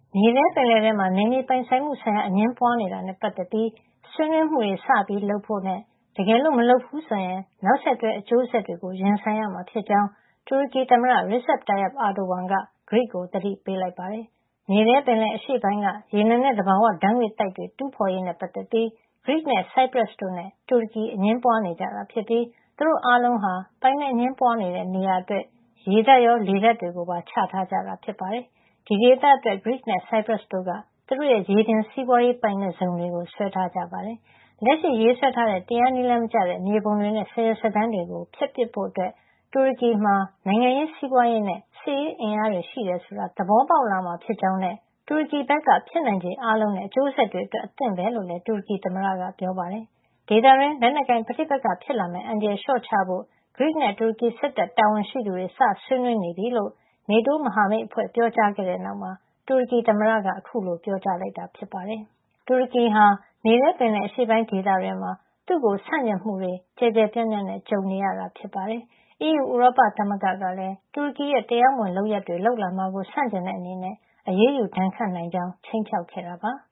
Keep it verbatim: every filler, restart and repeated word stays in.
မြေထဲပင်လယ်ထဲမှာနယ်မြေပိုင်ဆိုင်မှုဆိုင်ရာအငြင်းပွားနေတာနဲ့ပတ်သက်ပြီးဆွေးနွေးမှုတွေစပြီးလုပ်ဖို့နဲ့တကယ်လို့မလုပ်ဘူးဆိုရင်နောက်ဆက်တွဲအကျိုးဆက်တွေကိုရင်ဆိုင်ရမှာဖြစ်ကြောင်းတူရကီသမ္မတ Recep Tayyip Erdogan က Greece ကိုသတိပေးလိုက်ပါတယ်။မြေထဲပင်လယ်အရှေ့ပိုင်းကရေနံနဲ့သဘာဝဓါတ်ငွေ့သိုက်တွေတူးဖော်ရေးနဲ့ပတ်သက်ပြီး Greece နဲ့ Cyprus တို့နဲ့တူရကီအငြင်းပွားနေကြတာဖြစ်ပြီးသူတို့အားလုံးဟာပိုင်နက်အငြင်းပွားနေတဲ့နေရာအတွက်ရေတပ်ရောလေတပ်တွေကိုပါချထားကြတာဖြစ်ပါတယ်။ဒီဒေသအတွက် Greece နဲ့ Cyprus တို့ကသူတို့ရဲ့ရေပြင်စီးပွားရေးပိုင်နက်ဇုံတွေကိုဆွဲထားကြပါတယ်။လက်ရှိရေးဆွဲထားတဲ့တရားနည်းလမ်းမကျတဲ့မြေပုံတွေနဲ့စာရွက်စာတမ်းတွေကိုဖျက်ပစ်ဖို့အတွက်တူရကီမှာနိုင်ငံရေးစီးပွားရေးနဲ့စစ်ရေးအင်အားတွေရှိတယ်ဆိုတာသဘောပေါက်လာမှာဖြစ်ကြောင်းနဲ့တူရကီဘက်ကဖြစ်နိုင်ခြေအားလုံးနဲ့အကျိုးဆက်တွေအတွက်အသင့်ပဲလို့လည်းတူရကီသမ္မတကပြောပါတယ်။ဒေသတွင်းလက်နက်ကိုင်ပဋိပက္ခဖြစ်လာမယ့်အန္တရာယ်လျှော့ချဖို့ Greece နဲ့တူရကီစစ်တပ်တာဝန်ရှိသူတွေစဆွေးနွေးနေပြီလို့ NATO မဟာမိတ်အဖွဲ့ပြောကြားခဲ့တဲ့နောက်မှာတူရကီသမ္မတကအခုလိုပြောကြားလိုက်တာဖြစ်ပါတယ်။တူရကီဟာမြေထဲပင်လယ်အရှေ့ပိုင်းဒေသတွင်းမှာသူ့ကိုဆန့်ကျင်မှုတွေကျယ်ကျယ်ပြန့်ပြန့်နဲ့ကြုံနေရတာဖြစ်ပါတယ်။ အီးယူဥရောပသမဂ္ဂကလည်းတူရကီရဲ့တရားမဝင်လုပ်ရပ်တွေလုပ်လာမှာကိုဆန့်ကျင်တဲ့အနေနဲ့အရေးယူဒဏ်ခတ်နိုင်ကြောင်းခြိမ်းခြောက်ခဲ့တာပါ။